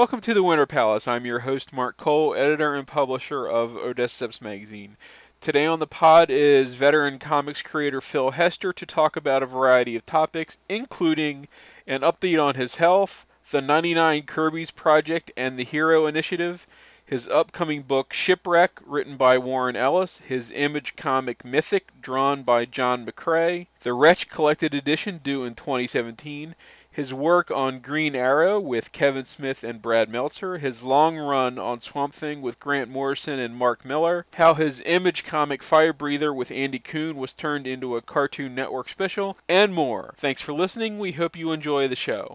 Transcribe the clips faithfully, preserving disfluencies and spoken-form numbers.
Welcome to the Winter Palace. I'm your host, Mark Cole, editor and publisher of Odessa Steps magazine. Today on the pod is veteran comics creator Phil Hester to talk about a variety of topics, including an update on his health, the ninety-nine Kirby's Project and the Hero Initiative, his upcoming book Shipwreck, written by Warren Ellis, his Image comic Mythic, drawn by John McCrea, the Wretch Collected Edition due in twenty seventeen, his work on Green Arrow with Kevin Smith and Brad Meltzer, his long run on Swamp Thing with Grant Morrison and Mark Miller, how his Image comic Fire Breather with Andy Kuhn was turned into a Cartoon Network special, and more. Thanks for listening. We hope you enjoy the show.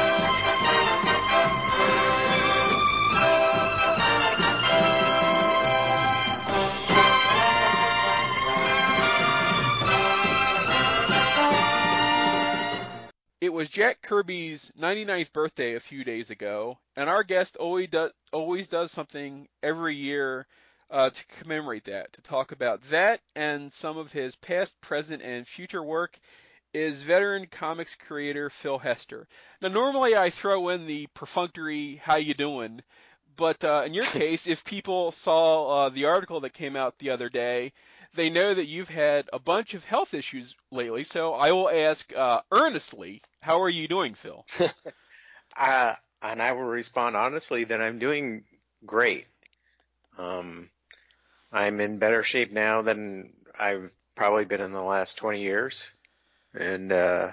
It was Jack Kirby's ninety-ninth birthday a few days ago, and our guest always does, always does something every year uh, to commemorate that, to talk about that and some of his past, present, and future work is veteran comics creator Phil Hester. Now, normally I throw in the perfunctory "How you doing?" But uh, in your case, if people saw uh, the article that came out the other day, they know that you've had a bunch of health issues lately. So I will ask uh, earnestly, how are you doing, Phil? uh, and I will respond honestly that I'm doing great. Um, I'm in better shape now than I've probably been in the last twenty years. And uh,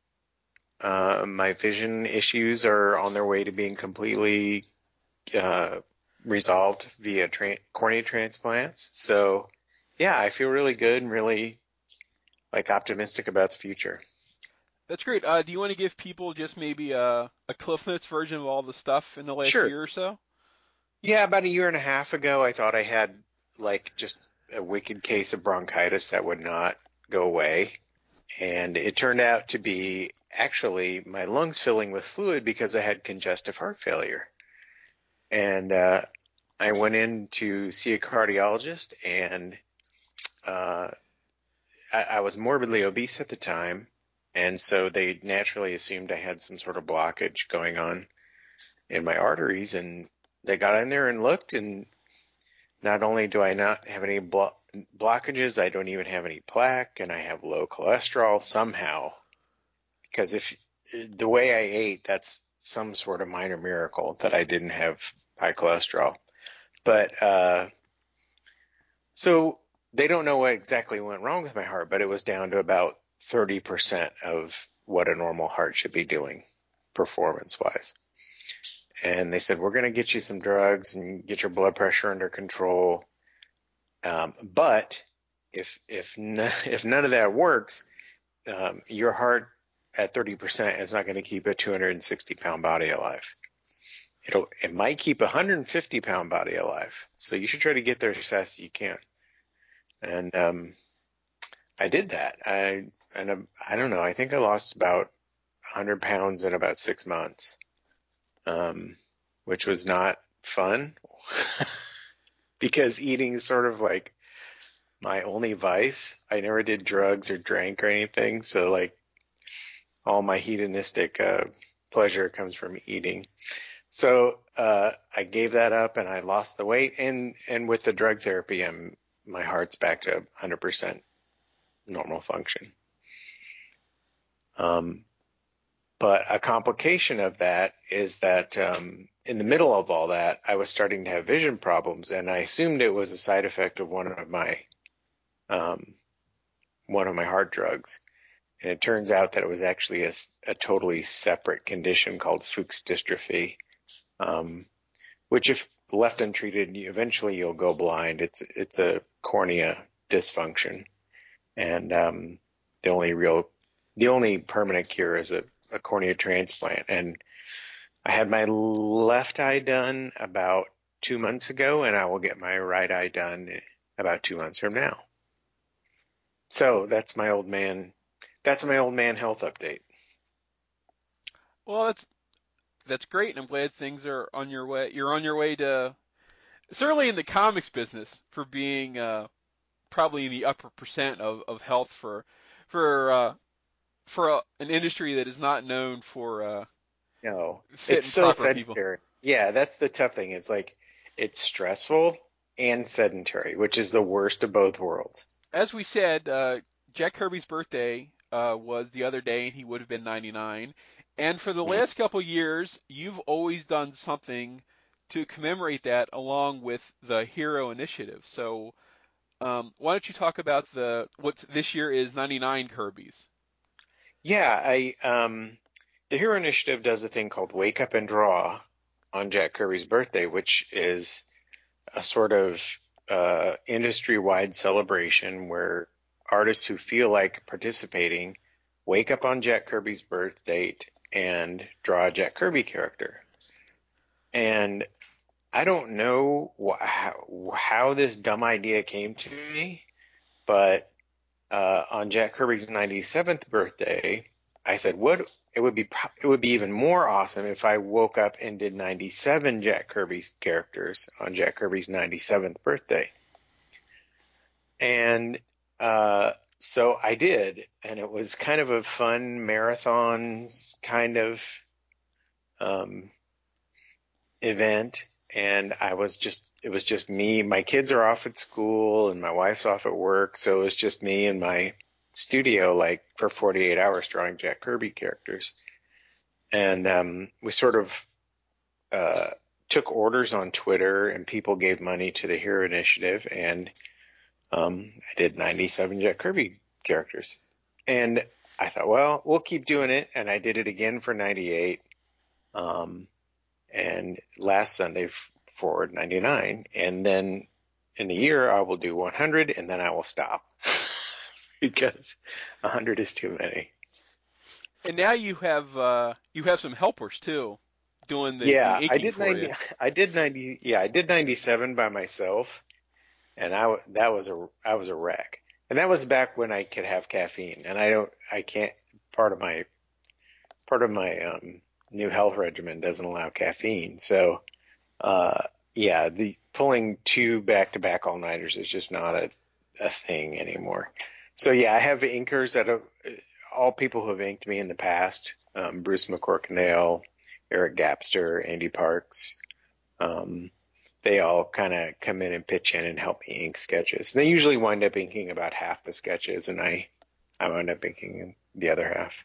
uh, my vision issues are on their way to being completely uh, resolved via tra- cornea transplants. So, yeah, I feel really good and really like optimistic about the future. That's great. Uh, do you want to give people just maybe a, a Cliff Notes version of all the stuff in the last Sure. year or so? Yeah, about a year and a half ago, I thought I had like just a wicked case of bronchitis that would not go away. And it turned out to be actually my lungs filling with fluid because I had congestive heart failure. And uh, I went in to see a cardiologist, and uh, I, I was morbidly obese at the time. And so they naturally assumed I had some sort of blockage going on in my arteries. And they got in there and looked, and not only do I not have any blo- blockages, I don't even have any plaque, and I have low cholesterol somehow. Because if the way I ate, that's some sort of minor miracle that I didn't have high cholesterol. But uh, so they don't know what exactly went wrong with my heart, but it was down to about thirty percent of what a normal heart should be doing performance-wise. And they said, we're going to get you some drugs and get your blood pressure under control. Um, but if if n- if none of that works, um, your heart at thirty percent is not going to keep a two hundred sixty pound body alive. It'll it might keep a one hundred fifty pound body alive. So you should try to get there as fast as you can. And um, I did that. I and um, I don't know. I think I lost about one hundred pounds in about six months, um, which was not fun because eating is sort of like my only vice. I never did drugs or drank or anything, so like all my hedonistic uh, pleasure comes from eating. So uh, I gave that up and I lost the weight, and and with the drug therapy, I'm my heart's back to one hundred percent normal function. Um, but a complication of that is that um, in the middle of all that, I was starting to have vision problems, and I assumed it was a side effect of one of my um, one of my heart drugs. And it turns out that it was actually a, a totally separate condition called Fuchs dystrophy, um, which if left untreated, you, eventually you'll go blind. It's it's a cornea dysfunction, and um, the only real, the only permanent cure is a, a cornea transplant. And I had my left eye done about two months ago, and I will get my right eye done about two months from now. So that's my old man. That's my old man health update. Well, that's that's great, and I'm glad things are on your way. You're on your way to certainly in the comics business for being uh, probably in the upper percent of, of health for for uh, for a, an industry that is not known for uh, No, fit it's and so proper people. sedentary. Yeah, that's the tough thing. It's like it's stressful and sedentary, which is the worst of both worlds. As we said, uh, Jack Kirby's birthday uh, was the other day, and he would have been ninety-nine. And for the Mhm. last couple years, you've always done something to commemorate that, along with the Hero Initiative. So, um, why don't you talk about the what this year is ninety-nine Kirby's? Yeah, I um the Hero Initiative does a thing called Wake Up and Draw on Jack Kirby's birthday, which is a sort of uh, industry-wide celebration where artists who feel like participating wake up on Jack Kirby's birth date and draw a Jack Kirby character. And I don't know wh- how, how this dumb idea came to me, but uh, on Jack Kirby's ninety-seventh birthday, I said, "What? It would be it would be even more awesome if I woke up and did ninety-seven Jack Kirby's characters on Jack Kirby's ninety-seventh birthday." And uh, so I did, and it was kind of a fun marathon kind of um, event. And I was just, it was just me. My kids are off at school and my wife's off at work. So it was just me in my studio, like for forty-eight hours drawing Jack Kirby characters. And um, we sort of uh, took orders on Twitter and people gave money to the Hero Initiative. And um, I did ninety-seven Jack Kirby characters. And I thought, well, we'll keep doing it. And I did it again for ninety-eight. Um, and last Sunday for ninety-nine. And then in a year, I will do one hundred and then I will stop because one hundred is too many. And now you have uh, you have some helpers too, doing the the Yeah, I inking did for you. ninety. I did ninety. Yeah, I did ninety-seven by myself, and I wa- that was a I was a wreck. And that was back when I could have caffeine, and I don't. I can't. Part of my part of my um, new health regimen doesn't allow caffeine, so uh, yeah, the pulling two back-to-back all-nighters is just not a, a thing anymore. So yeah, I have inkers that have all people who have inked me in the past. Um, Bruce McCorkindale, Eric Gapster, Andy Parks. Um, they all kind of come in and pitch in and help me ink sketches. And they usually wind up inking about half the sketches, and I I wind up inking the other half.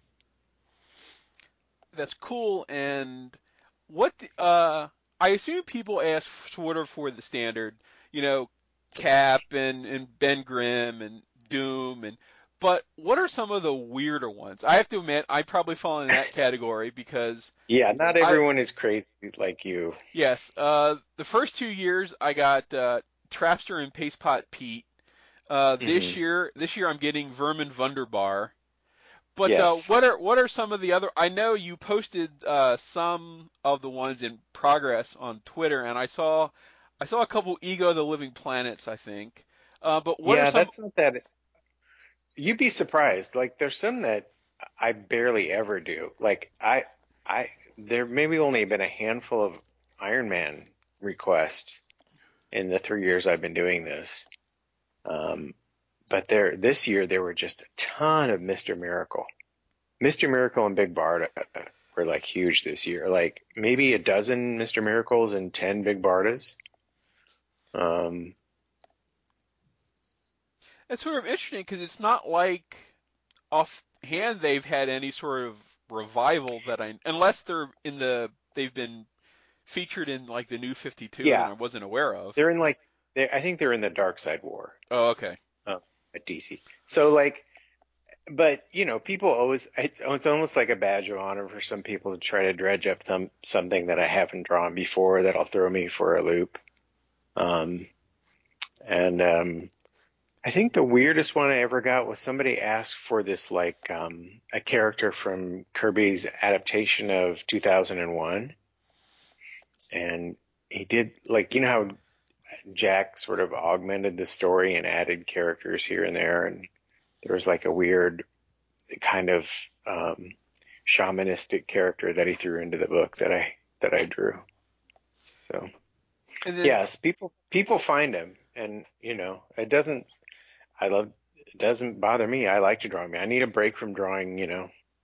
That's cool. And what the, uh, I assume people ask sort of for the standard, you know, Yes. Cap and and Ben Grimm and Doom and. But what are some of the weirder ones? I have to admit, I probably fall in that category because Yeah, not I everyone is crazy like you. yes, uh, the first two years I got uh, Trapster and Pastepot Pete. Uh, this Hmm. year, this year I'm getting Vermin Wunderbar. But uh, Yes. what are what are some of the other? I know you posted uh, some of the ones in progress on Twitter, and I saw I saw a couple Ego the Living Planets, I think. Uh, but what are Yeah, some? that's not that. You'd be surprised. Like, there's some that I barely ever do. Like, I, I, there maybe only been a handful of Iron Man requests in the three years I've been doing this. Um, but there, this year there were just a ton of Mister Miracle. Mister Miracle and Big Barda were like huge this year. Like maybe a dozen Mister Miracles and ten Big Bardas. Um, It's sort of interesting because it's not like offhand they've had any sort of revival that I unless they're in the they've been featured in like the New fifty-two and yeah, I wasn't aware of. they're in like, they I think they're in the Dark Side War. Oh, okay. Um, at D C. So like, but you know, people always it's, it's almost like a badge of honor for some people to try to dredge up some something that I haven't drawn before that'll throw me for a loop. Um, and um, I think the weirdest one I ever got was somebody asked for this like um, a character from Kirby's adaptation of two thousand one, and he did like you know how Jack sort of augmented the story and added characters here and there, and there was like a weird kind of um, shamanistic character that he threw into the book that I that I drew. So And then yes, people people find him, and you know it doesn't. I love it doesn't bother me. I like to draw. Me, I need a break from drawing. You know,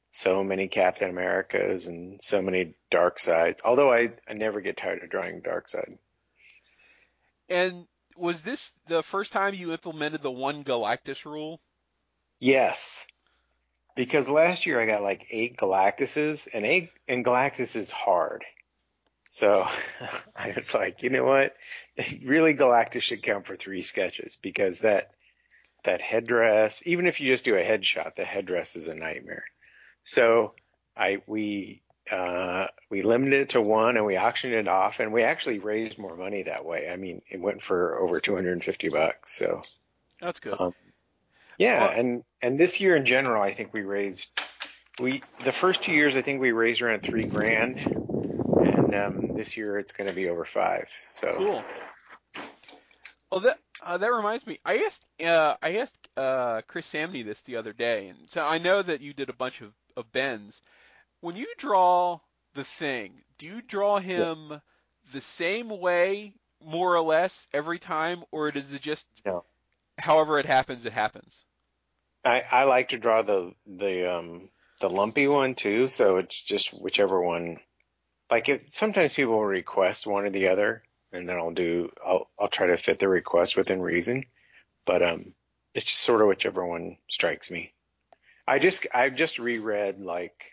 so many Captain Americas and so many dark sides. Although I, I never get tired of drawing dark side. And was this the first time you implemented the one Galactus rule? Yes, because last year I got like eight Galactuses, and eight and Galactus is hard. So I was like, you know what? Really, Galactus should count for three sketches because that that headdress, even if you just do a headshot, the headdress is a nightmare. So I we uh, we limited it to one, and we auctioned it off, and we actually raised more money that way. I mean, it went for over two hundred fifty bucks. So That's good. um, yeah, Well, and and this year in general, I think we raised we the first two years I think we raised around three grand, and um, this year it's going to be over five. So cool. Well, that uh, that reminds me. I asked uh, I asked uh, Chris Samney this the other day, and so I know that you did a bunch of, of bends. When you draw the Thing, do you draw yeah, him the same way, more or less, every time, or does it just no, however it happens, it happens? I I like to draw the the um the lumpy one too. So it's just whichever one. Like it, sometimes people will request one or the other, and then I'll do I'll I'll try to fit the request within reason. But um, it's just sort of whichever one strikes me. I just I've just reread like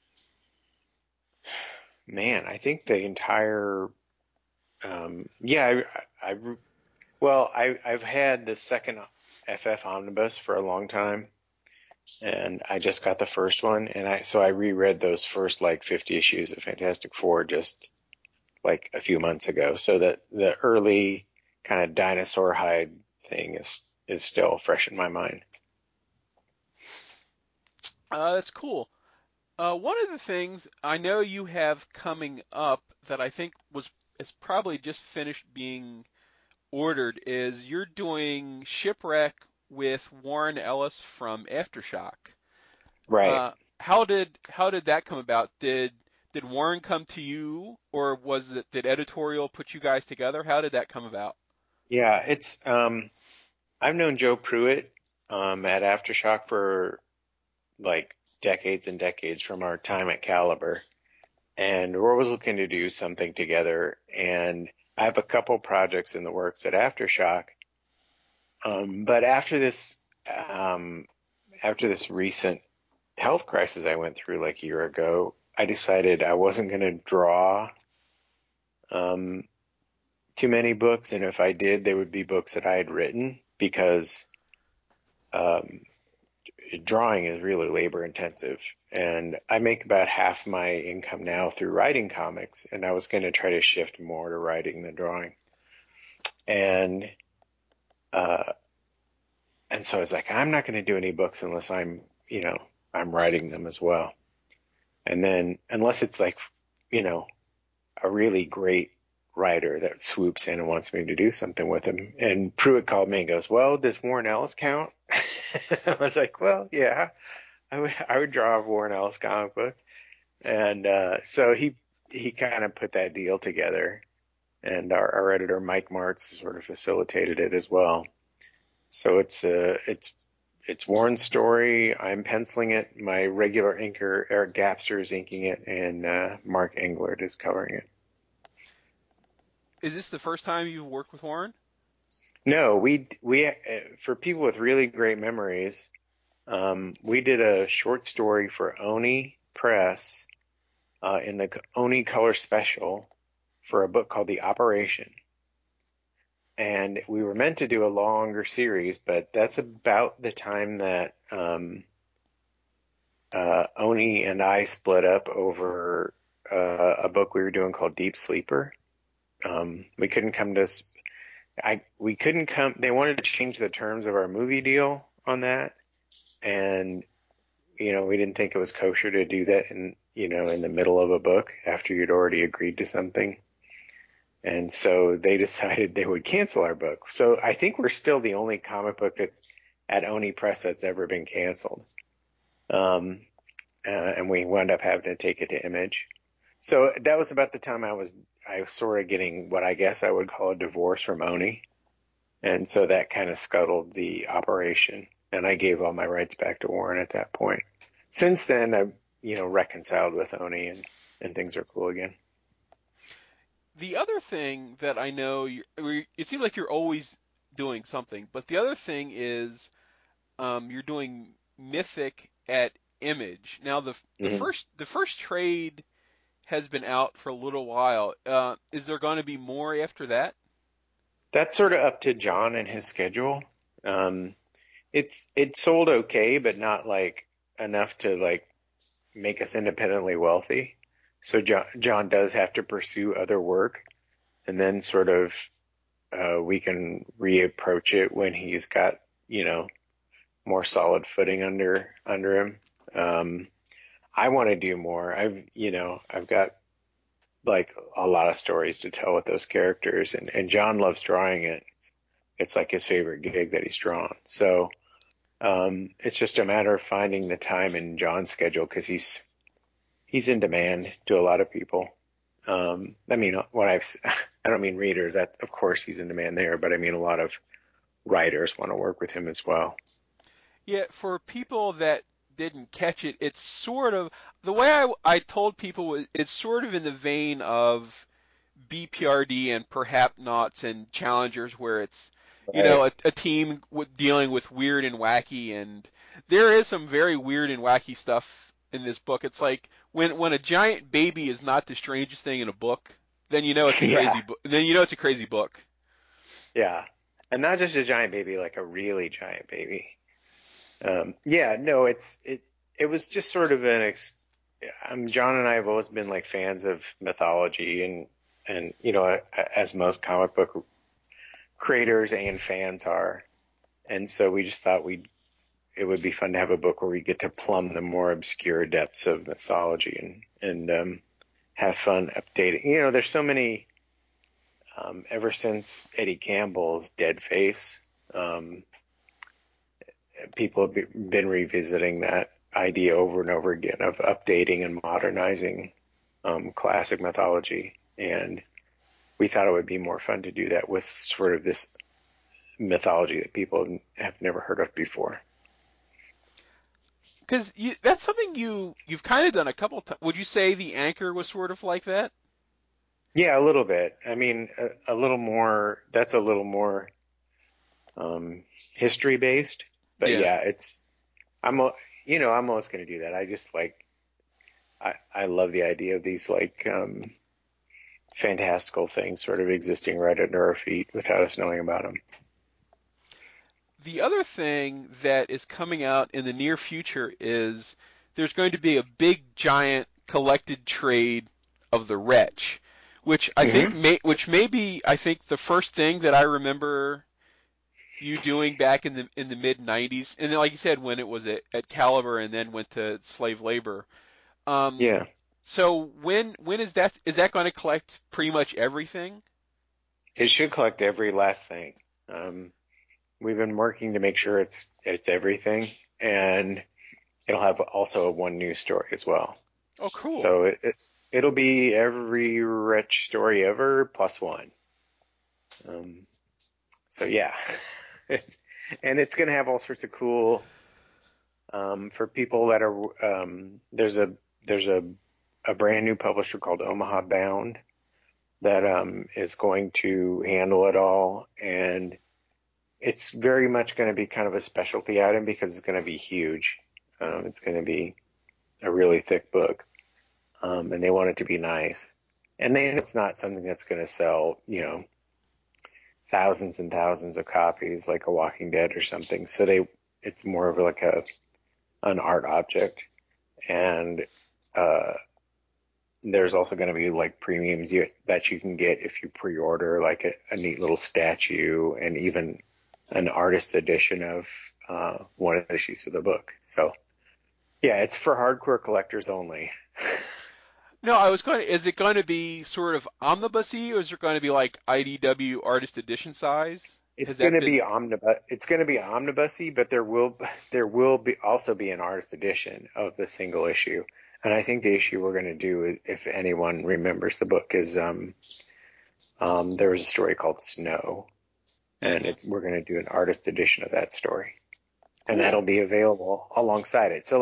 man, I think the entire um yeah I I well I I've had the second F F omnibus for a long time, and I just got the first one, and I so I reread those first like fifty issues of Fantastic Four just like a few months ago, so that the early kind of dinosaur hide thing is is still fresh in my mind. Uh, that's cool. Uh, one of the things I know you have coming up that I think was is probably just finished being ordered is you're doing Shipwreck with Warren Ellis from Aftershock. Right. Uh, how did how did that come about? Did did Warren come to you, or was it did editorial put you guys together? How did that come about? Yeah, it's um I've known Joe Pruitt um at Aftershock for like decades and decades from our time at Caliber, and we're always looking to do something together, and I have a couple projects in the works at Aftershock. Um, but after this um after this recent health crisis I went through like a year ago, I decided I wasn't going to draw um, too many books, and if I did, they would be books that I had written because um, drawing is really labor intensive, and I make about half my income now through writing comics, and I was going to try to shift more to writing than drawing, and uh, and so I was like, I'm not going to do any books unless I'm, you know, I'm writing them as well. And then unless it's like, you know, a really great writer that swoops in and wants me to do something with him. And Pruitt called me and goes, well, does Warren Ellis count? I was like, well, yeah, I would, I would draw a Warren Ellis comic book. And, uh, so he, he kind of put that deal together, and our, our editor, Mike Martz, sort of facilitated it as well. So it's, uh, it's, it's Warren's story. I'm penciling it. My regular inker, Eric Gapster, is inking it, and uh, Mark Englert is covering it. Is this the first time you've worked with Warren? No, we we uh, for people with really great memories, um, we did a short story for Oni Press uh, in the Oni Color Special for a book called The Operation. And we were meant to do a longer series, but that's about the time that um, uh, Oni and I split up over uh, a book we were doing called Deep Sleeper. Um, we couldn't come to, I we couldn't come. They wanted to change the terms of our movie deal on that, and you know we didn't think it was kosher to do that in you know in the middle of a book after you'd already agreed to something. And so they decided they would cancel our book. So I think we're still the only comic book that, at Oni Press that's ever been canceled. Um, uh, and we wound up having to take it to Image. So that was about the time I was, I was sort of getting what I guess I would call a divorce from Oni. And so that kind of scuttled the operation. And I gave all my rights back to Warren at that point. Since then, I've, you know, reconciled with Oni, and, and things are cool again. The other thing that I know, you it seems like you're always doing something, but the other thing is um, you're doing Mythic at Image. Now the the hmm first the first trade has been out for a little while. Uh, is there going to be more after that? That's sort of up to John and his schedule. Um, it's it sold okay, but not like enough to like make us independently wealthy. So John, John does have to pursue other work, and then sort of uh, we can reapproach it when he's got, you know, more solid footing under under him. Um, I want to do more. I've you know I've got like a lot of stories to tell with those characters, and and John loves drawing it. It's like his favorite gig that he's drawn. So um, it's just a matter of finding the time in John's schedule, because he's he's in demand to a lot of people. Um, I mean, when I've I don't mean readers. That of course he's in demand there, but I mean a lot of writers want to work with him as well. Yeah, for people that didn't catch it, it's sort of the way I, I told people was it's sort of in the vein of B P R D and perhaps Knots and Challengers, where it's you Right. know a, a team w- dealing with weird and wacky, and there is some very weird and wacky stuff in this book. It's like when when a giant baby is not the strangest thing in a book, then you know it's a Yeah. crazy book. Then you know it's a crazy book. Yeah. And not just a giant baby, like a really giant baby. Um, yeah, no, it's it it was just sort of an ex um, John and I have always been like fans of mythology, and and you know, as most comic book creators and fans are. And so we just thought we'd it would be fun to have a book where we get to plumb the more obscure depths of mythology, and and um, have fun updating. You know, there's so many. Um, ever since Eddie Campbell's Dead Face, um, people have been revisiting that idea over and over again of updating and modernizing um, classic mythology, and we thought it would be more fun to do that with sort of this mythology that people have never heard of before. Because that's something you you've kind of done a couple times. Would you say the Anchor was sort of like that? Yeah, a little bit. I mean, a, a little more. That's a little more um, history based, but Yeah. yeah, it's. I'm, you know, I'm always going to do that. I just like. I I love the idea of these like um, fantastical things sort of existing right under our feet without us knowing about them. The other thing that is coming out in the near future is there's going to be a big giant collected trade of the Wretch, which I think Mm-hmm. may which may be I think the first thing that I remember you doing back in the in the mid nineties, and then like you said when it was at, at Caliber and then went to slave labor. Um, Yeah, so when when is that is that going to collect pretty much everything? it should collect every last thing. Um, we've been working to make sure it's it's everything, and it'll have also one news story as well. Oh, cool. So it, it it'll be every rich story ever plus one. Um, so yeah, and it's going to have all sorts of cool um, for people that are. Um, there's a there's a a brand new publisher called Omaha Bound that um, is going to handle it all, and it's very much going to be kind of a specialty item because it's going to be huge. Um, it's going to be a really thick book, um, and they want it to be nice. And then it's not something that's going to sell, you know, thousands and thousands of copies like a Walking Dead or something. So they, it's more of like a an art object, and uh, there's also going to be like premiums you, that you can get if you pre-order, like a, a neat little statue and even an artist's edition of uh, one of the issues of the book. So yeah, it's for hardcore collectors only. No, I was going to, is it going to be sort of omnibusy or is it going to be like I D W artist edition size? It's Has going that to be been, omnibus. It's going to be omnibusy, but there will there will be also be an artist edition of the single issue. And I think the issue we're going to do, if anyone remembers the book, is um, um, there was a story called Snow, and hmm it, we're going to do an artist edition of that story, and that'll Cool. be available alongside it. So like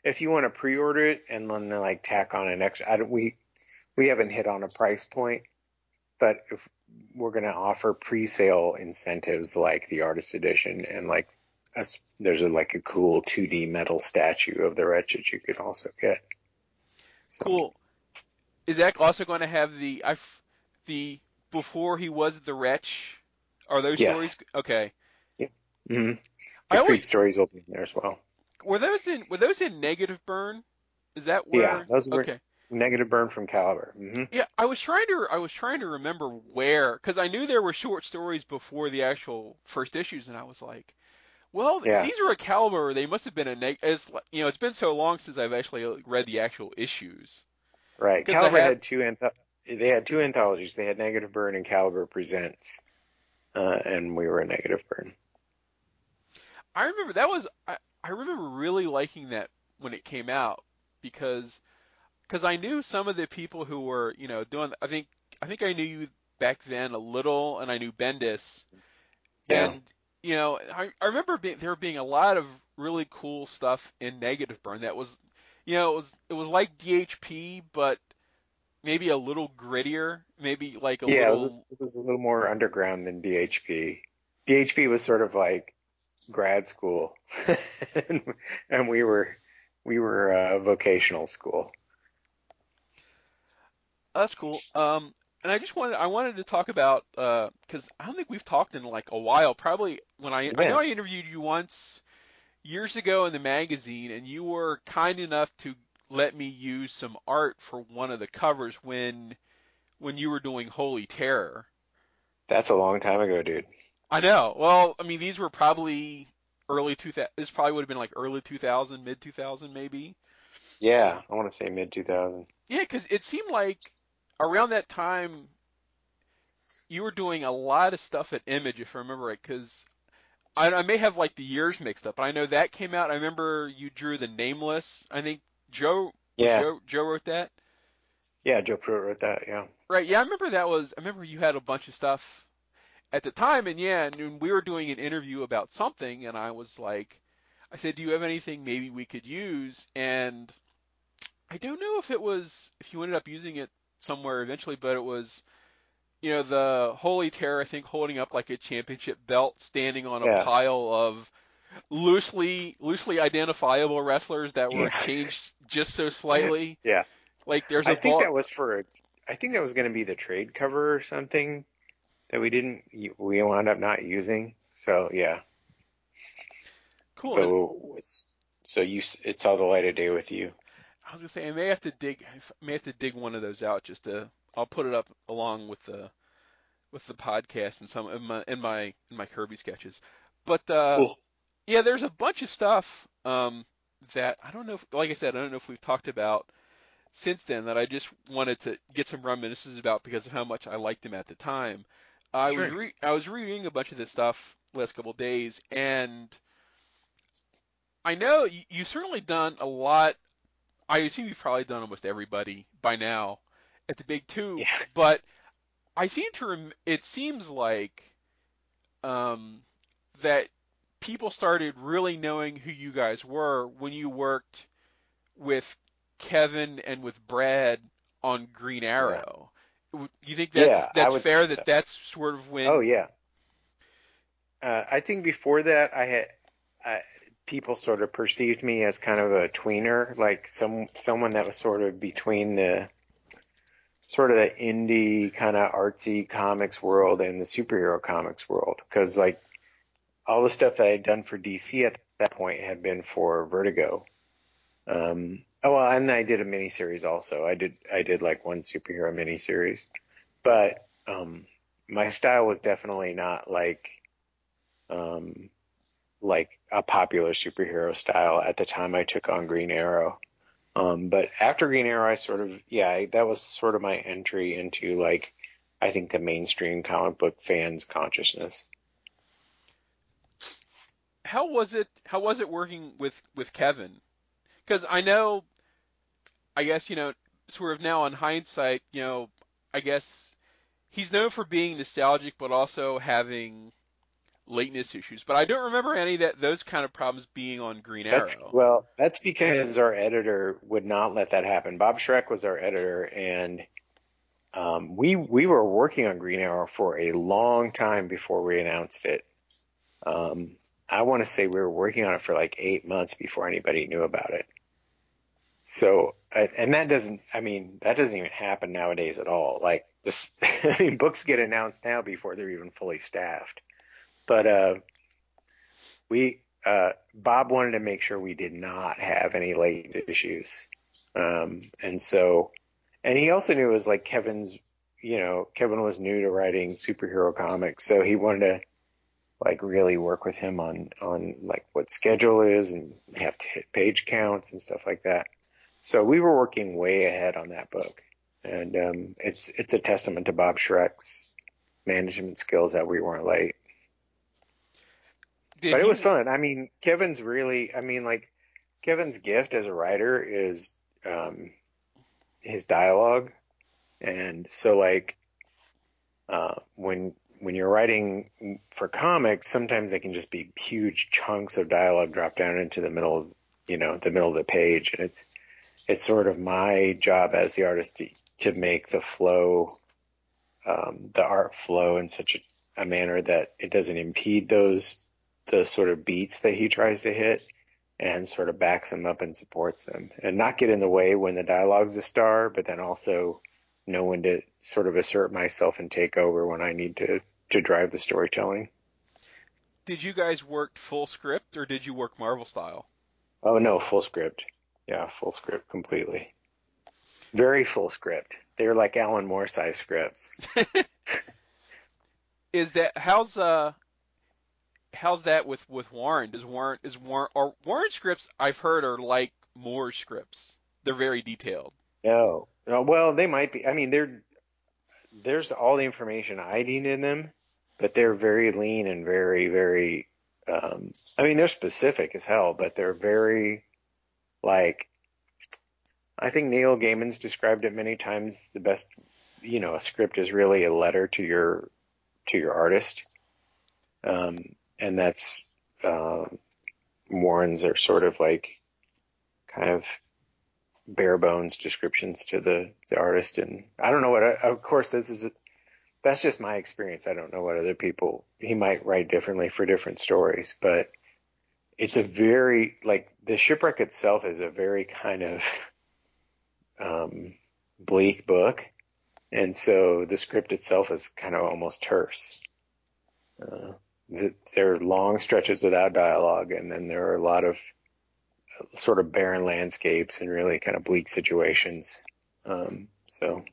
if you want to pre-order it and then like tack on an extra, I don't, we we haven't hit on a price point, but if we're going to offer pre-sale incentives like the artist edition and like a, there's a, like a cool two D metal statue of the Wretched you could also get. So Cool. Is that also going to have the I f- the before he was the wretch? Are those stories yes, okay? yeah. hmm I The always creep stories will be in there as well. were those in were those in Negative Burn? Is that Yeah, where? those were Okay. negative burn from Caliber. hmm Yeah, I was trying to I was trying to remember where because I knew there were short stories before the actual first issues, and I was like, well, if Yeah, these are a caliber, they must have been a neg. It's li- you know, it's been so long since I've actually read the actual issues right. because I Caliber have. had two anth- they had two anthologies. They had Negative Burn and Caliber Presents, uh, and we were a Negative Burn. I remember that was I, I remember really liking that when it came out because because I knew some of the people who were you know doing. I think I think I knew you back then a little, and I knew Bendis. Yeah, And you know, I, I remember be, there being a lot of really cool stuff in Negative Burn that was, you know, it was it was like D H P, but maybe a little grittier, maybe like a yeah. It was little. it was a little more underground than D H P. D H P was sort of like grad school, and, and we were we were uh, vocational school. That's cool. Um, and I just wanted I wanted to talk about uh, because I don't think we've talked in like a while. Probably when I I know Yeah, I interviewed you once years ago in the magazine, and you were kind enough to let me use some art for one of the covers when when you were doing Holy Terror. that's a long time ago, dude. I know. Well, I mean, these were probably early two thousand. This probably would have been like early two thousand, mid two thousand, maybe. Yeah, I want to say mid two thousand. Yeah, because it seemed like around that time you were doing a lot of stuff at Image, if I remember right. Because I, I may have like the years mixed up, but I know that came out. I remember you drew the Nameless. I think Joe Yeah, Joe Joe wrote that. yeah. Joe Pruitt wrote that. Yeah, Right. Yeah, I remember that was. I remember you had a bunch of stuff at the time, and yeah, and we were doing an interview about something, and I was like, I said, do you have anything maybe we could use? And I don't know if it was if you ended up using it somewhere eventually, but it was you know the Holy Terror, I think, holding up like a championship belt, standing on a yeah, pile of loosely loosely identifiable wrestlers that were yeah, changed just so slightly. yeah. Like there's I a think vault. that was for a, I think that was going to be the trade cover or something that we didn't, we wound up not using. So yeah, Cool. but And we'll, it's, so you, it saw the light of day with you. I was gonna say I may have to dig I may have to dig one of those out just to I'll put it up along with the with the podcast and some in my in my in my Kirby sketches. But uh, Cool. yeah, there's a bunch of stuff um, that I don't know. If, like I said, I don't know if we've talked about since then that I just wanted to get some reminiscences about because of how much I liked him at the time. I was Sure. re- I was reading a bunch of this stuff last couple of days, and I know you, you've certainly done a lot. I assume you've probably done almost everybody by now at the big two, Yeah. but I seem to rem- it seems like um, that people started really knowing who you guys were when you worked with Kevin and with Brad on Green Yeah. Arrow. You think that's Yeah, I that's would say fair so. that that's sort of Oh when yeah. Uh, I think before that, I had I, people sort of perceived me as kind of a tweener, like some someone that was sort of between the sort of the indie kind of artsy comics world and the superhero comics world. Because like all the stuff that I had done for D C at that point had been for Vertigo. Um, oh well, and I did a miniseries also. I did I did like one superhero miniseries, but um, my style was definitely not like um, like a popular superhero style at the time I took on Green Arrow. Um, but after Green Arrow, I sort of, yeah, that was sort of my entry into like, I think the mainstream comic book fans' consciousness. how was it how was it working with with Kevin? Because I know I guess you know sort of now in hindsight, you know, I guess he's known for being nostalgic, but also having lateness issues. But I don't remember any of that those kind of problems being on Green That's Arrow. well, that's because our editor would not let that happen. Bob Schreck was our editor, and um, we we were working on Green Arrow for a long time before we announced it. Um, I want to say we were working on it for like eight months before anybody knew about it. So, and that doesn't, I mean, that doesn't even happen nowadays at all. Like this, I mean, books get announced now before they're even fully staffed. But uh, we, uh, Bob wanted to make sure we did not have any late issues. Um, and so, and he also knew it was like Kevin's, you know, Kevin was new to writing superhero comics, so he wanted to like really work with him on, on like what schedule is and have to hit page counts and stuff like that. So we were working way ahead on that book. And um, it's it's a testament to Bob Schreck's management skills that we weren't late. Did But it he? was fun. I mean, Kevin's really, I mean, like, Kevin's gift as a writer is um, his dialogue. And so, like, uh, when when you're writing for comics, sometimes they can just be huge chunks of dialogue drop down into the middle of, you know, the middle of the page. And it's it's sort of my job as the artist to, to make the flow, um, the art flow in such a, a manner that it doesn't impede those, the sort of beats that he tries to hit, and sort of backs them up and supports them, and not get in the way when the dialogue's a star, but then also know when to sort of assert myself and take over when I need to, to drive the storytelling. Did you guys work full script or did you work Marvel style? Oh no, full script. Yeah, full script completely. Very full script. They're like Alan Moore size scripts. Is that how's uh how's that with with Warren? Does Warren is Warren or Warren scripts I've heard are like Moore scripts. They're very detailed. No. Oh, well, they might be. I mean, they're there's all the information I need in them, but they're very lean and very, very. Um, I mean, they're specific as hell, but they're very like. I think Neil Gaiman's described it many times. The best, you know, a script is really a letter to your to your artist, um, and that's uh, Warren's are sort of like kind of bare bones descriptions to the, the artist. And I don't know what, of course, this is, that's just my experience. I don't know what other people, he might write differently for different stories, but it's a very, like, the Shipwreck itself is a very kind of um, bleak book. And so the script itself is kind of almost terse. Uh, there are long stretches without dialogue, and then there are a lot of sort of barren landscapes and really kind of bleak situations. Um, so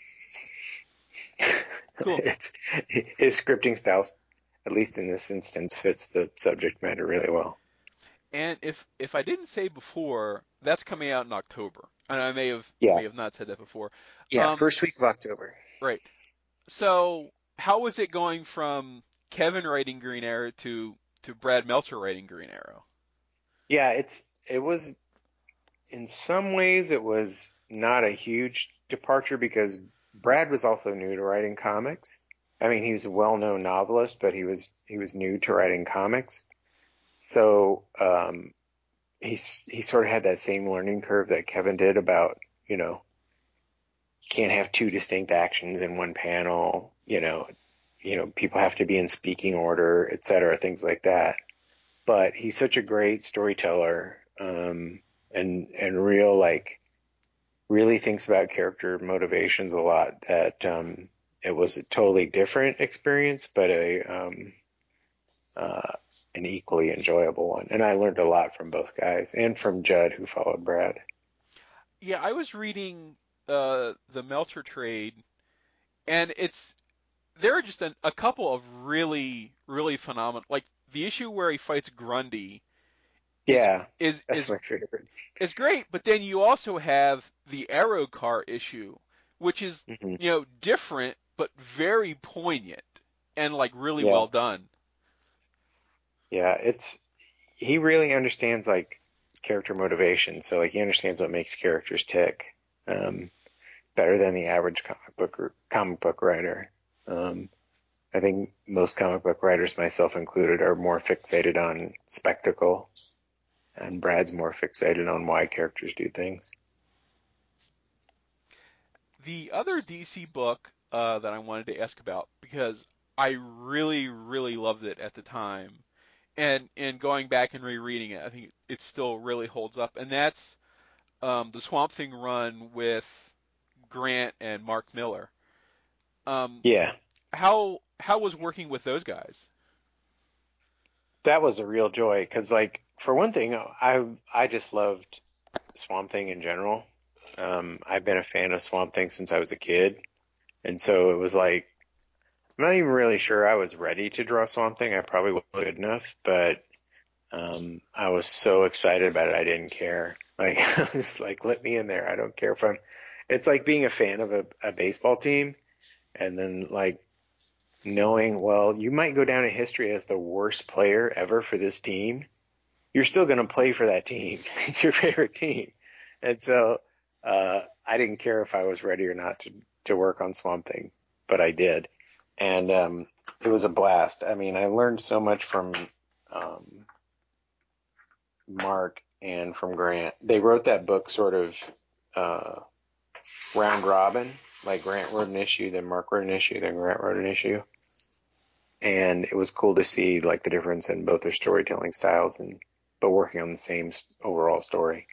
Cool. it's, his scripting style, at least in this instance, fits the subject matter really well. And if if I didn't say before, that's coming out in October. And I may have Yeah. may have not said that before. Yeah. Um, First week of October. right. So how was it going from Kevin writing Green Arrow to to Brad Meltzer writing Green Arrow? Yeah. It's, it was, in some ways, it was not a huge departure because Brad was also new to writing comics. I mean, he was a well-known novelist, but he was, he was new to writing comics. So, um, he, he sort of had that same learning curve that Kevin did about, you know, you can't have two distinct actions in one panel, you know, you know, people have to be in speaking order, et cetera, things like that. But he's such a great storyteller, um, and, and real, like, really thinks about character motivations a lot that, um, it was a totally different experience, but a, um, uh, an equally enjoyable one. And I learned a lot from both guys and from Judd, who followed Brad. Yeah, I was reading uh, the Meltzer trade, and it's there are just a, a couple of really really phenomenal. Like the issue where he fights Grundy is Yeah, is that's is my favorite. is great, but then you also have the Arrow car issue, which is Mm-hmm. you know different but very poignant and like really Yeah, well done. yeah. It's he really understands like character motivation. So like he understands what makes characters tick um, better than the average comic book or, comic book writer. Um, I think most comic book writers, myself included, are more fixated on spectacle, and Brad's more fixated on why characters do things. The other D C book uh, that I wanted to ask about, because I really, really loved it at the time, and and going back and rereading it, I think it still really holds up, and that's um, the Swamp Thing run with Grant and Mark Miller. Um, Yeah, how how was working with those guys? that was a real joy because, like, for one thing, I I just loved Swamp Thing in general. Um, I've been a fan of Swamp Thing since I was a kid, and so it was like I'm not even really sure I was ready to draw Swamp Thing. I probably wasn't good enough, but um, I was so excited about it. I didn't care. Like I was like, let me in there. I don't care if I'm. It's like being a fan of a, a baseball team, and then like knowing, well, you might go down in history as the worst player ever for this team. You're still going to play for that team. It's your favorite team. And so uh, I didn't care if I was ready or not to, to work on Swamp Thing, but I did. And um, it was a blast. I mean, I learned so much from um, Mark and from Grant. They wrote that book sort of uh, round robin. Like Grant wrote an issue, then Mark wrote an issue, then Grant wrote an issue. And it was cool to see like the difference in both their storytelling styles and but working on the same overall story.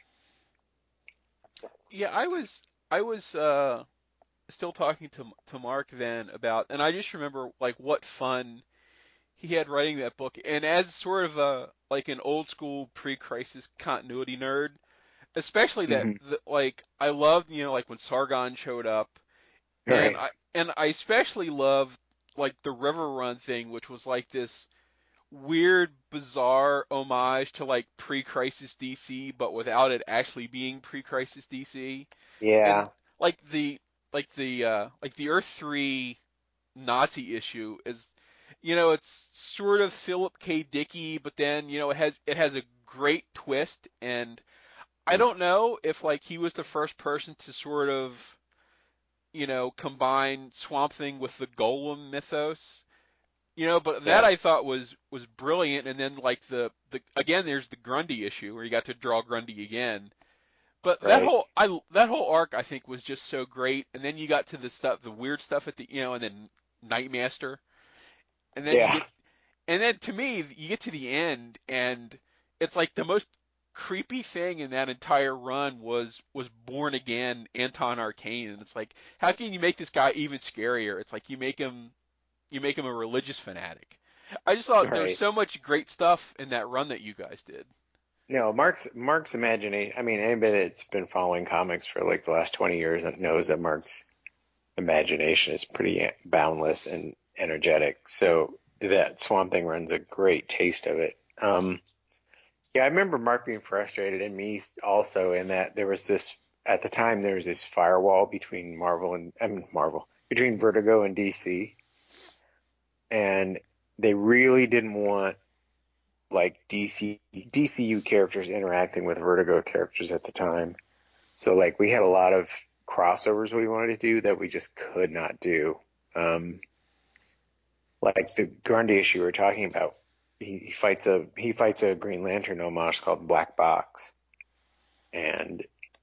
Yeah, I was I was uh, still talking to to Mark then about, and I just remember like what fun he had writing that book. And as sort of a like an old school pre-crisis continuity nerd, especially that Mm-hmm. the, like I loved, you know, like when Sargon showed up, and Right. I and I especially loved like the River Run thing, which was like this weird, bizarre homage to like pre-crisis D C, but without it actually being pre-crisis D C. And Yeah. like the like the uh like the Earth three Nazi issue is, you know, it's sort of Philip K. Dicky, but then, you know, it has it has a great twist, and I don't know if like he was the first person to sort of, you know, combine Swamp Thing with the Golem mythos. You know, but that Yeah. I thought was was brilliant, and then like the the again, there's the Grundy issue where you got to draw Grundy again. But that Right. whole I that whole arc I think was just so great, and then you got to the stuff, the weird stuff at the, you know, and then Nightmaster, and then you Yeah. get, and then to me you get to the end, and it's like the most creepy thing in that entire run was was Born Again Anton Arcane, and it's like how can you make this guy even scarier? It's like you make him you make him a religious fanatic. I just thought there was Right. so much great stuff in that run that you guys did. No, Mark's Mark's imagination. I mean, anybody that's been following comics for like the last twenty years knows that Mark's imagination is pretty boundless and energetic. So that Swamp Thing runs a great taste of it. Um, yeah, I remember Mark being frustrated and me also in that there was this at the time there was this firewall between Marvel and I mean Marvel between Vertigo and D C, and they really didn't want like D C D C U characters interacting with Vertigo characters at the time. So like we had a lot of crossovers we wanted to do that we just could not do. Um, like the Grundy issue we were talking about, he, he fights a he fights a Green Lantern homage called Black Box, and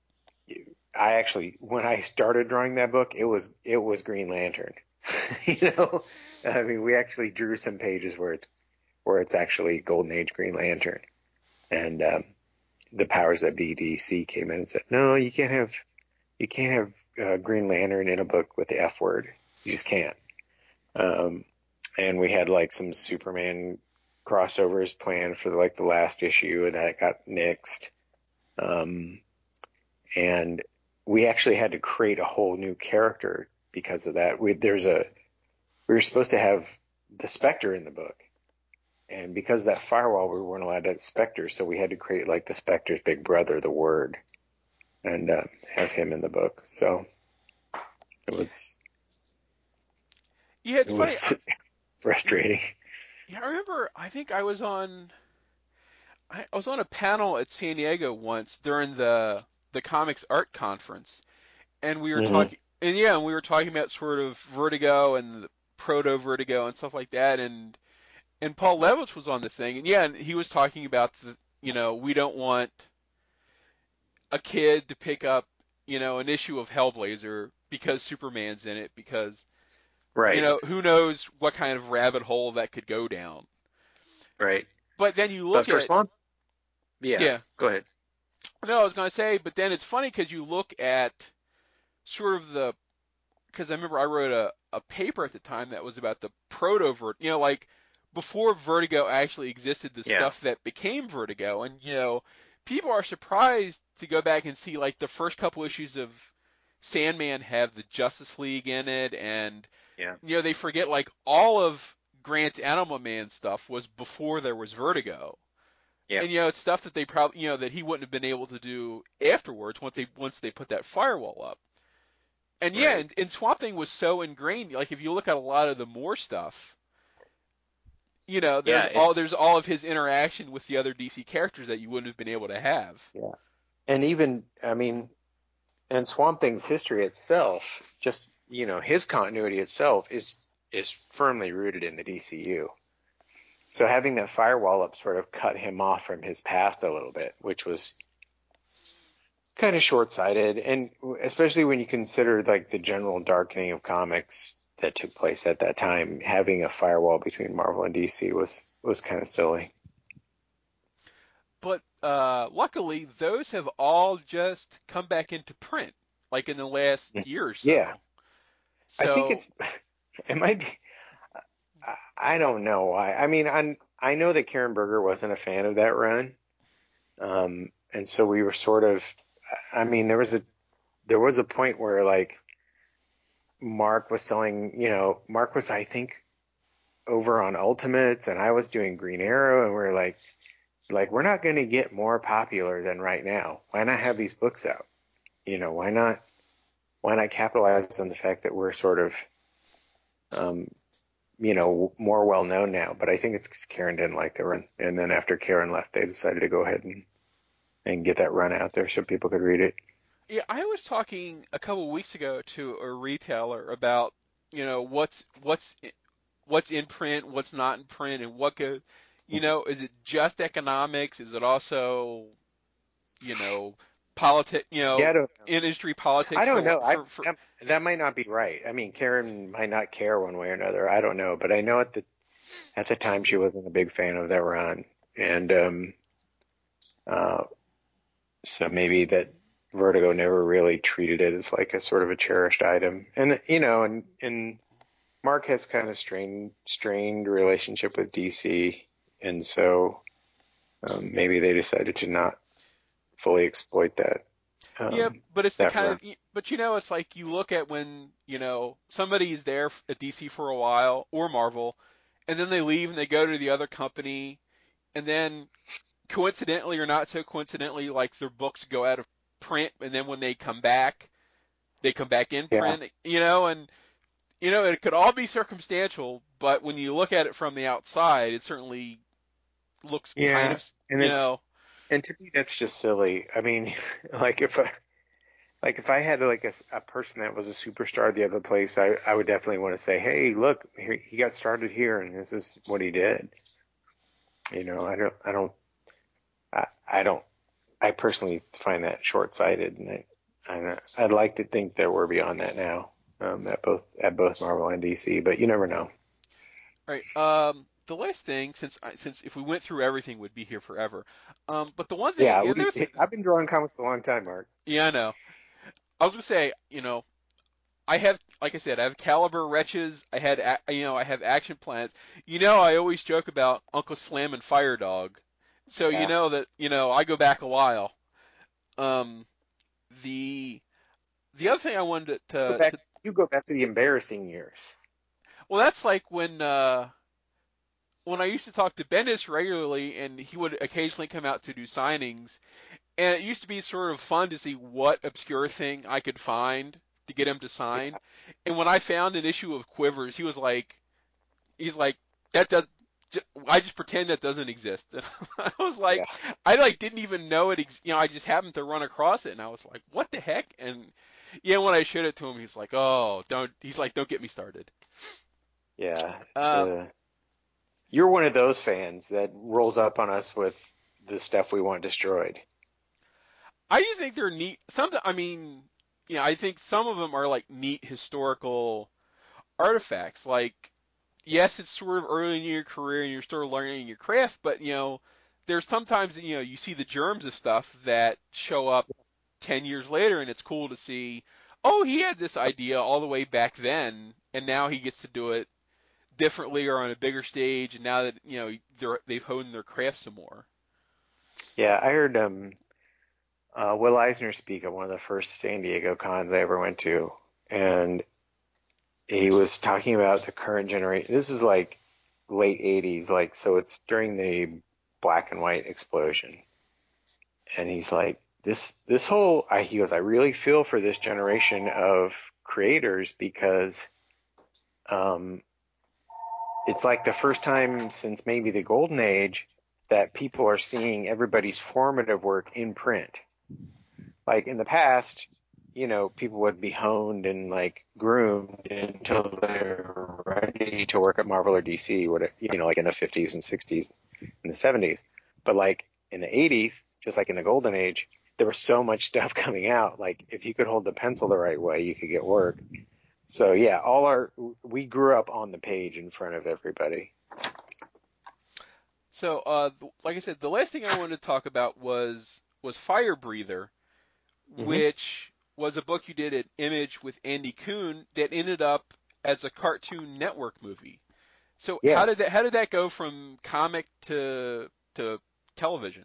I actually when I started drawing that book, it was it was Green Lantern. you know, I mean, we actually drew some pages where it's where it's actually Golden Age Green Lantern, and um, the powers that be D C came in and said, no, you can't have you can't have uh, Green Lantern in a book with the F word. You just can't. Um, and we had like some Superman crossovers planned for like the last issue, and that got nixed. Um, and we actually had to create a whole new character because of that. We, there's a we were supposed to have the Spectre in the book, and because of that firewall, we weren't allowed to have Spectre, so we had to create like the Spectre's big brother, the Word, and uh, have him in the book. So it was Yeah, it's it funny. I, was frustrating. yeah, I remember. I think I was on. I, I was on a panel at San Diego once during the the comics art conference, and we were Mm-hmm. talking. And yeah, and we were talking about sort of Vertigo and the proto Vertigo and stuff like that, and and Paul Levitz was on the thing, and yeah, and he was talking about the, you know, we don't want a kid to pick up, you know, an issue of Hellblazer because Superman's in it, because, you Right. know, who knows what kind of rabbit hole that could go down. Right. But then you But look for at, Swamp, yeah, yeah, go ahead. no, I was going to say, but then it's funny because you look at sort of the, because I remember I wrote a, a paper at the time that was about the proto Vertigo, you know, like before Vertigo actually existed, the Yeah. stuff that became Vertigo, and you know, people are surprised to go back and see like the first couple issues of Sandman have the Justice League in it, and Yeah. you know, they forget like all of Grant's Animal Man stuff was before there was Vertigo. Yeah. And you know, it's stuff that they probably, you know, that he wouldn't have been able to do afterwards once they once they put that firewall up. And yeah, Right. and, and Swamp Thing was so ingrained. Like if you look at a lot of the Moore stuff, you know, there's Yeah. all It's there's all of his interaction with the other D C characters that you wouldn't have been able to have. yeah. And even I mean, and Swamp Thing's history itself, just you know, his continuity itself is is firmly rooted in the D C U. So having that firewall up sort of cut him off from his path a little bit, which was kind of short-sighted, and especially when you consider like the general darkening of comics that took place at that time, having a firewall between Marvel and D C was was kind of silly. But uh, luckily, those have all just come back into print, like in the last year or Yeah, so. I think So it's it might be. I don't know why. I mean, I I know that Karen Berger wasn't a fan of that run, um, and so we were sort of. I mean, there was a there was a point where like Mark was telling, you know, Mark was I think over on Ultimates, and I was doing Green Arrow, and we we're like, like we're not going to get more popular than right now. Why not have these books out? You know, why not? Why not capitalize on the fact that we're sort of, um, you know, more well known now? But I think it's because Karen didn't like the run, and then after Karen left, they decided to go ahead and and get that run out there so people could read it. yeah, I was talking a couple weeks ago to a retailer about, you know, what's what's what's in print, what's not in print, and what goes. You know, is it just economics? Is it also, you know, politic, you Yeah, I know, don't know. industry I politics don't for know. I for for that, that might not be right. I mean, Karen might not care one way or another. I don't know, but I know at the at the time she wasn't a big fan of that run, and um, uh, so maybe that Vertigo never really treated it as like a sort of a cherished item. And you know, and and Mark has kind of strained strained relationship with D C, and so um, maybe they decided to not fully exploit that yeah, um, but it's the that kind run. of, but you know, it's like you look at when, you know, somebody's there at D C for a while or Marvel, and then they leave and they go to the other company, and then coincidentally or not so coincidentally, like their books go out of print, and then when they come back, they come back in Yeah, print, you know, and you know, it could all be circumstantial, but when you look at it from the outside, it certainly looks kind yeah, of, and you it's know, and to me that's just silly. I mean, like if I like if I had like a, a person that was a superstar at the other place, I I would definitely want to say, hey, look, he he got started here, and this is what he did. You know, I don't I don't I, I don't I personally find that short-sighted, and I, I I'd like to think that we're beyond that now, um, at both at both Marvel and D C, but you never know. right. Um, the last thing, since I, since if we went through everything, we'd be here forever. Um, but the one thing, Yeah, yeah, we, there, th- I've been drawing comics a long time, Mark. yeah, I know. I was gonna say, you know, I have, like I said, I have Caliber Wretches. I had, a- you know, I have Action Plans. You know, I always joke about Uncle Slam and Fire Dog. So you Yeah, know that, you know, I go back a while. Um, the the other thing I wanted you go to, back to, you go back to the embarrassing years. well, that's like when uh when I used to talk to Bendis regularly, and he would occasionally come out to do signings, and it used to be sort of fun to see what obscure thing I could find to get him to sign. Yeah, And when I found an issue of Quivers, he was like, he's like, that does. I just pretend that doesn't exist. And I was yeah, like, I like didn't even know it. Ex- you know, I just happened to run across it, and I was like, what the heck? And yeah, when I showed it to him, he's like, oh, don't. He's like, don't get me started. Yeah, it's Um, a, you're one of those fans that rolls up on us with the stuff we want destroyed. I just think they're neat. Some, I mean, you know, I think some of them are like neat historical artifacts. Like, yes, it's sort of early in your career and you're still learning your craft, but you know, there's sometimes you know you see the germs of stuff that show up ten years later, and it's cool to see. Oh, he had this idea all the way back then, and now he gets to do it differently or on a bigger stage. And now that you know they're, they've honed their craft some more. Yeah, I heard um, uh, Will Eisner speak at one of the first San Diego cons I ever went to, and he was talking about the current generation. This is like late eighties, like so it's during the black and white explosion. And he's like, this this whole I, he goes, I really feel for this generation of creators because um, it's like the first time since maybe the golden age that people are seeing everybody's formative work in print. Like in the past, you know, people would be honed and like groomed until they're ready to work at Marvel or D C, what you know, like in the fifties and sixties and the seventies. But like in the eighties, just like in the golden age, there was so much stuff coming out. Like if you could hold the pencil the right way, you could get work. So yeah, all our we grew up on the page in front of everybody. So, uh, like I said, the last thing I wanted to talk about was was Fire Breather, hmm which was a book you did at Image with Andy Kuhn that ended up as a Cartoon Network movie. So how Yeah, did that how did that go from comic to to television?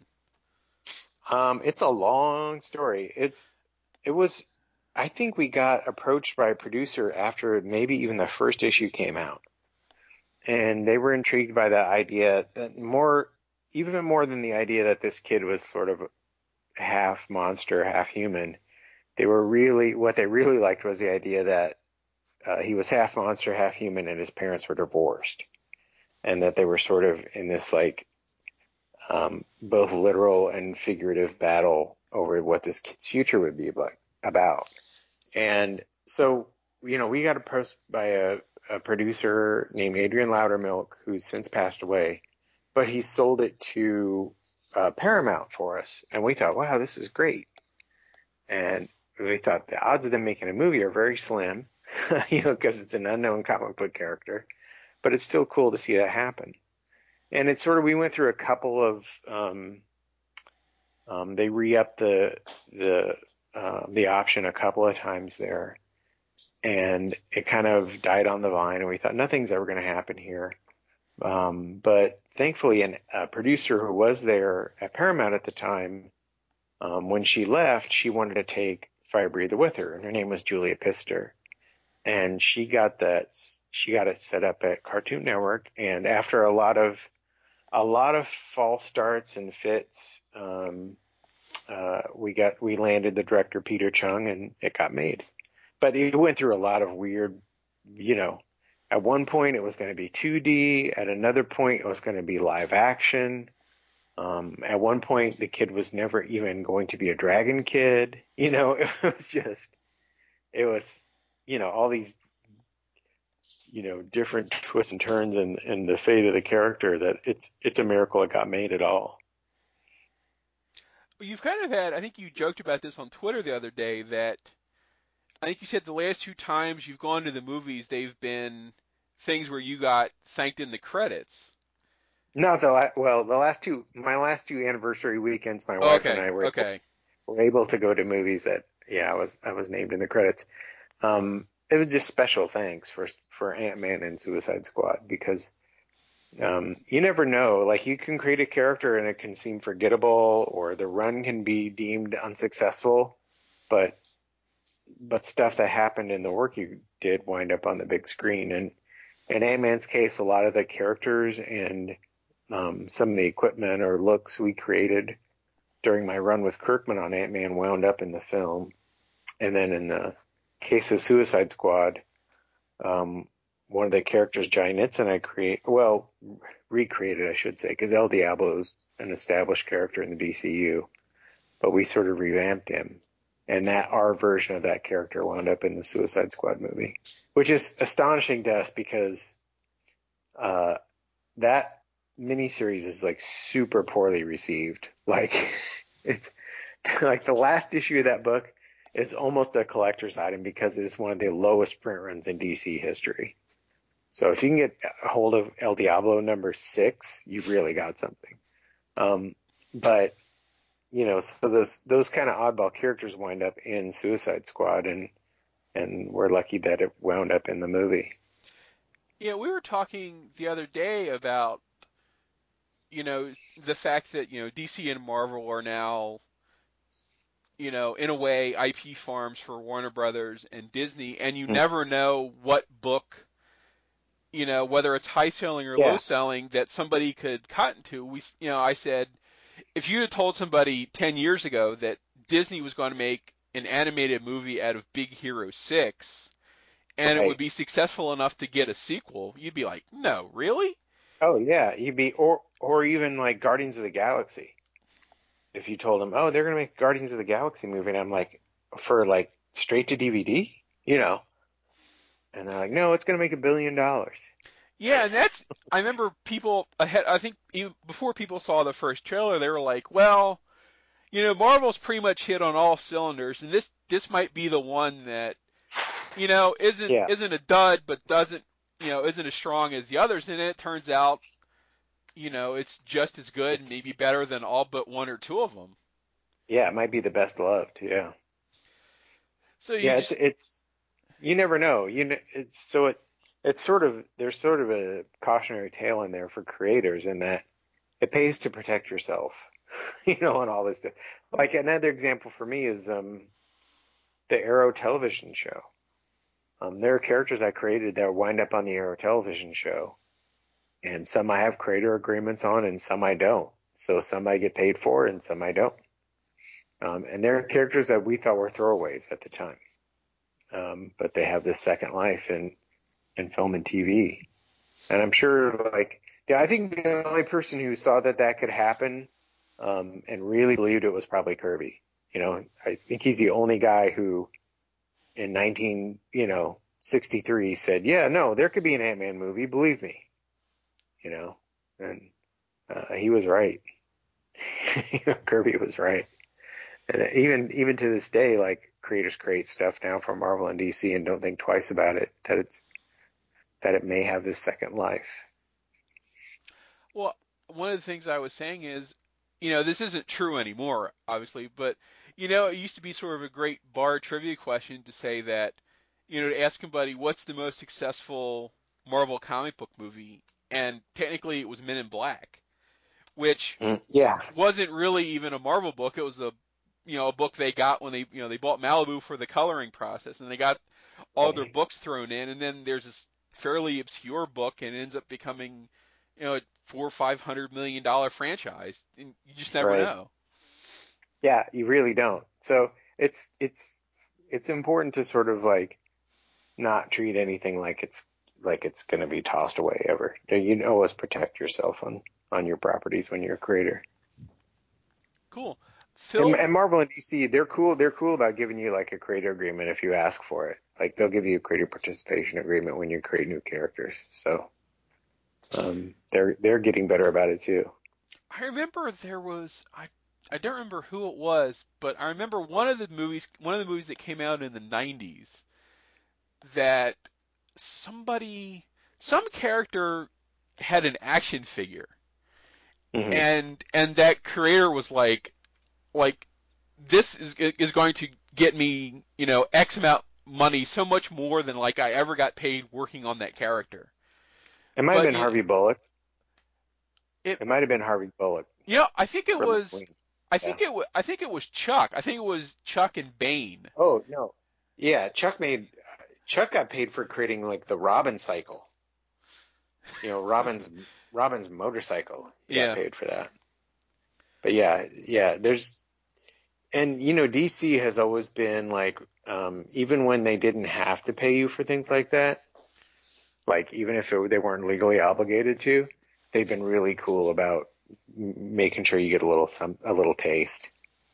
um, it's a long story. It's it was. I think we got approached by a producer after maybe even the first issue came out, and they were intrigued by the idea that more, even more than the idea that this kid was sort of half monster, half human. They were really what they really liked was the idea that uh, he was half monster, half human, and his parents were divorced, and that they were sort of in this like um, both literal and figurative battle over what this kid's future would be like, about. And so, you know, we got approached by a, a producer named Adrian Loudermilk, who's since passed away, but he sold it to uh, Paramount for us. And we thought, wow, this is great. And we thought the odds of them making a movie are very slim, you know, because it's an unknown comic book character, but it's still cool to see that happen. And it's sort of, we went through a couple of, um, um, they re-upped the, the, uh, the option a couple of times there, and it kind of died on the vine, and we thought nothing's ever going to happen here. Um, but thankfully, an, a producer who was there at Paramount at the time, um, when she left, she wanted to take Fire Breather with her, and her name was Julia Pister. And she got that, she got it set up at Cartoon Network. And after a lot of, a lot of false starts and fits, um, uh, we got, we landed the director Peter Chung, and it got made. But it went through a lot of weird, you know, at one point it was going to be two D. At another point it was going to be live action. Um, at one point the kid was never even going to be a dragon kid. You know, it was just, it was, you know, all these, you know, different twists and turns and, and the fate of the character that it's, it's a miracle it got made at all. Well, you've kind of had, I think you joked about this on Twitter the other day that I think you said the last two times you've gone to the movies, they've been things where you got thanked in the credits. Not the la- well, the last two, my last two anniversary weekends, my Oh, wife and okay, I were able, okay. were able to go to movies that, yeah, I was, I was named in the credits. Um, it was just special thanks for, for Ant-Man and Suicide Squad, because, um, you never know, like you can create a character and it can seem forgettable, or the run can be deemed unsuccessful, but, but stuff that happened in the work you did wind up on the big screen. And in Ant-Man's case, a lot of the characters and Um, some of the equipment or looks we created during my run with Kirkman on Ant-Man wound up in the film. And then in the case of Suicide Squad, um, one of the characters, Jai Nitz, and I create, well, recreated, I should say, because El Diablo is an established character in the D C U, but we sort of revamped him. And that our version of that character wound up in the Suicide Squad movie, which is astonishing to us because uh, that miniseries is like super poorly received. Like it's like the last issue of that book is almost a collector's item because it is one of the lowest print runs in D C history. So if you can get a hold of El Diablo number six, you've really got something. Um, but you know, so those those kind of oddball characters wind up in Suicide Squad, and and we're lucky that it wound up in the movie. Yeah, we were talking the other day about, you know, the fact that, you know, D C and Marvel are now, you know, in a way, I P farms for Warner Brothers and Disney, and you Mm. never know what book, you know, whether it's high selling or low Yeah, selling, that somebody could cotton to. We, you know, I said, if you had told somebody ten years ago that Disney was going to make an animated movie out of Big Hero six and it would right. be successful enough to get a sequel, you'd be like, no, really? Oh yeah, you'd be or or even like Guardians of the Galaxy. If you told them, oh, they're gonna make Guardians of the Galaxy movie, and I'm like, for like straight to D V D, you know, and they're like, no, it's gonna make a billion dollars. Yeah, and that's, I remember people ahead, I think even before people saw the first trailer, they were like, well, you know, Marvel's pretty much hit on all cylinders, and this this might be the one that, you know, isn't Yeah, isn't a dud, but doesn't, you know, isn't as strong as the others. And it turns out, you know, it's just as good and it's maybe better than all but one or two of them. yeah, it might be the best loved. Yeah, So you yeah, it's just, it's you never know. You know, it's so it it's sort of there's sort of a cautionary tale in there for creators in that it pays to protect yourself, you know, and all this stuff. Like another example for me is um the Arrow television show. Um, there are characters I created that wind up on the Arrow television show, and some I have creator agreements on, and some I don't. So some I get paid for, and some I don't. Um, and they're characters that we thought were throwaways at the time, um, but they have this second life in in film and T V. And I'm sure, like, yeah, I think the only person who saw that that could happen um, and really believed it was probably Kirby. You know, I think he's the only guy who in nineteen, you know, sixty-three said, yeah, no, there could be an Ant-Man movie. Believe me, you know, and uh, he was right. You know, Kirby was right. And even, even to this day, like creators create stuff now for Marvel and D C and don't think twice about it, that it's, that it may have this second life. well, one of the things I was saying is, you know, this isn't true anymore, obviously, but, you know, it used to be sort of a great bar trivia question to say that, you know, to ask somebody what's the most successful Marvel comic book movie, and technically it was Men in Black, which Mm, yeah. wasn't really even a Marvel book. It was a, you know, a book they got when they, you know, they bought Malibu for the coloring process, and they got all their Right. books thrown in, and then there's this fairly obscure book, and it ends up becoming, you know, a four or five hundred million dollar franchise, and you just never Right. know. Yeah, you really don't. So it's it's it's important to sort of like not treat anything like it's like it's going to be tossed away ever. You always protect yourself on on your properties when you're a creator. Cool. And, Phil, and Marvel and D C, they're cool. They're cool about giving you like a creator agreement if you ask for it. Like they'll give you a creator participation agreement when you create new characters. So um, they're they're getting better about it too. I remember there was I I don't remember who it was, but I remember one of the movies one of the movies that came out in the nineties that somebody some character had an action figure, Hmm. and and that creator was like like this is is going to get me, you know, X amount money, so much more than like I ever got paid working on that character. It might have But been you know, Harvey Bullock. it It might have been Harvey Bullock you know, I think it for was Louis. I Yeah. think it was I think it was Chuck. I think it was Chuck and Bane. Oh no. Yeah, Chuck made Chuck got paid for creating like the Robin cycle. You know, Robin's Robin's motorcycle. He got Yeah. paid for that. But yeah, yeah, there's and you know, D C has always been like um even when they didn't have to pay you for things like that, like even if it, they weren't legally obligated to, they've been really cool about m- making sure you get a little some a little taste.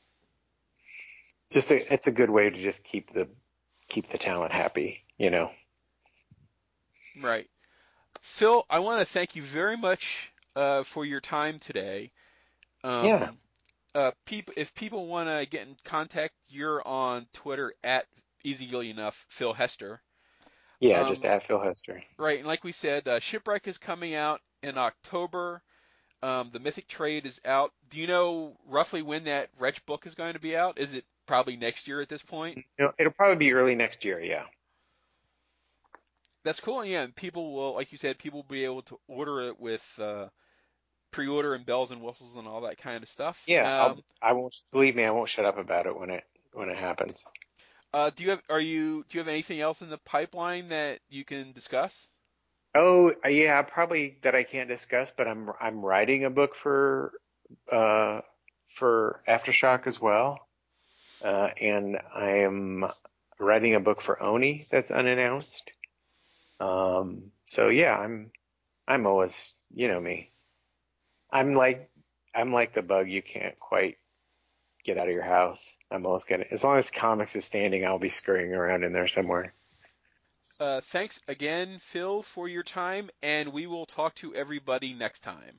Just a, it's a good way to just keep the keep the talent happy, you know. Right. Phil, I want to thank you very much uh, for your time today. Yeah. Um, uh, peop- if people want to get in contact, you're on Twitter at easily enough Phil Hester. Yeah, just Um, at Phil Hester. right, and like we said, uh, Shipwreck is coming out in October. Um, the Mythic Trade is out. Do you know roughly when that Wretch book is going to be out? Is it probably next year at this point? You know, it'll probably be early next year. Yeah. That's cool. Yeah, and people will, like you said, people will be able to order it with uh, pre-order and bells and whistles and all that kind of stuff. Yeah. I'll. Um, I won't believe me. I won't shut up about it when it when it happens. uh, do you have are you do you have anything else in the pipeline that you can discuss? Oh, yeah. Probably that I can't discuss, but I'm I'm writing a book for uh for Aftershock as well, uh, and I am writing a book for Oni that's unannounced. Um. So yeah, I'm I'm always, you know me. I'm like I'm like the bug you can't quite get out of your house. I'm always gonna, as long as comics is standing, I'll be scurrying around in there somewhere. Uh, thanks again, Phil, for your time, and we will talk to everybody next time.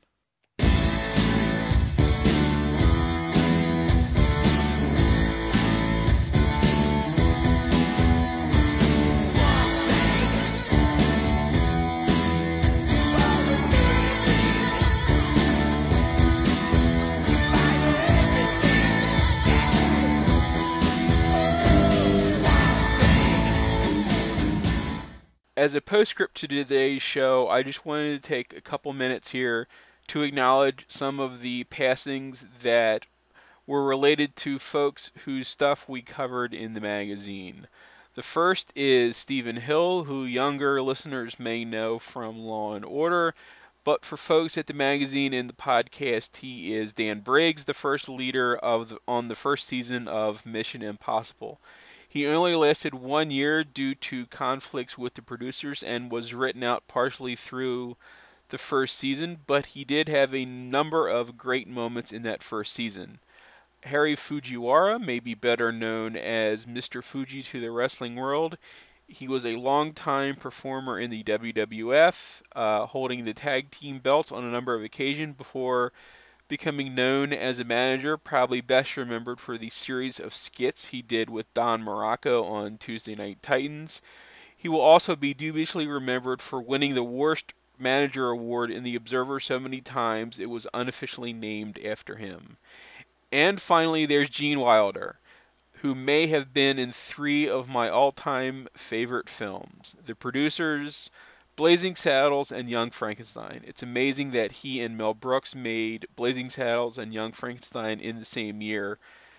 As a postscript to today's show, I just wanted to take a couple minutes here to acknowledge some of the passings that were related to folks whose stuff we covered in the magazine. The first is Stephen Hill, who younger listeners may know from Law and Order, but for folks at the magazine and the podcast, he is Dan Briggs, the first leader of the, on the first season of Mission Impossible. He only lasted one year due to conflicts with the producers and was written out partially through the first season, but he did have a number of great moments in that first season. Harry Fujiwara may be better known as Mister Fuji to the wrestling world. He was a longtime performer in the W W F, uh, holding the tag team belts on a number of occasions before becoming known as a manager, probably best remembered for the series of skits he did with Don Morocco on Tuesday Night Titans. He will also be dubiously remembered for winning the worst manager award in the Observer so many times it was unofficially named after him. And finally, there's Gene Wilder, who may have been in three of my all-time favorite films: The Producers, Blazing Saddles, and Young Frankenstein. It's amazing that he and Mel Brooks made Blazing Saddles and Young Frankenstein in the same year.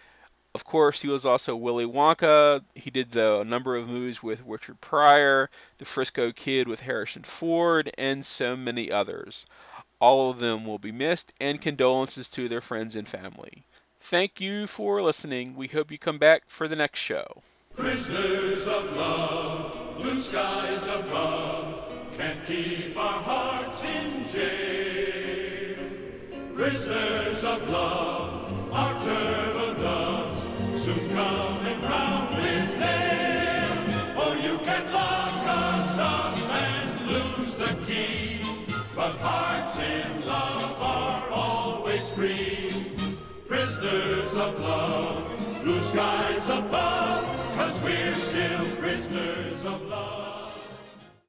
Of course, he was also Willy Wonka. He did the, a number of movies with Richard Pryor, The Frisco Kid with Harrison Ford, and so many others. All of them will be missed, and condolences to their friends and family. Thank you for listening. We hope you come back for the next show. Prisoners of love, blue skies above, can't keep our hearts in jail. Prisoners of love, our turtle doves, soon coming round with mail. Oh, you can lock us up and lose the key, but hearts in love are always free. Prisoners of love, blue skies above, 'cause we're still prisoners of love.